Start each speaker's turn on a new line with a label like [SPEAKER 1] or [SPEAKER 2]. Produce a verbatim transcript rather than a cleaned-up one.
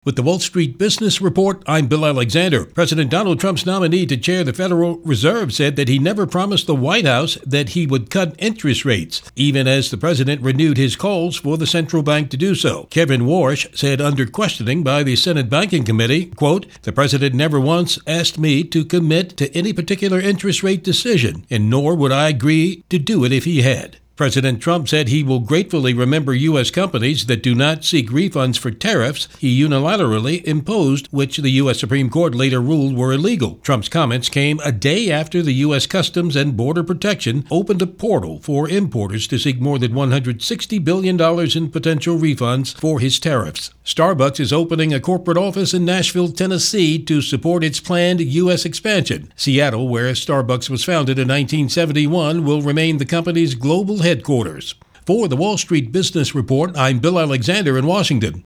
[SPEAKER 1] With the Wall Street Business Report, I'm Bill Alexander. President Donald Trump's nominee to chair the Federal Reserve said that he never promised the White House that he would cut interest rates, even as the president renewed his calls for the central bank to do so. Kevin Warsh said under questioning by the Senate Banking Committee, quote, "The president never once asked me to commit to any particular interest rate decision, and nor would I agree to do it if he had." President Trump said he will gratefully remember U S companies that do not seek refunds for tariffs he unilaterally imposed, which the U S Supreme Court later ruled were illegal. Trump's comments came a day after the U S Customs and Border Protection opened a portal for importers to seek more than one hundred sixty billion dollars in potential refunds for his tariffs. Starbucks is opening a corporate office in Nashville, Tennessee to support its planned U S expansion. Seattle, where Starbucks was founded in nineteen seventy-one, will remain the company's global headquarters. For the Wall Street Business Report, I'm Bill Alexander in Washington.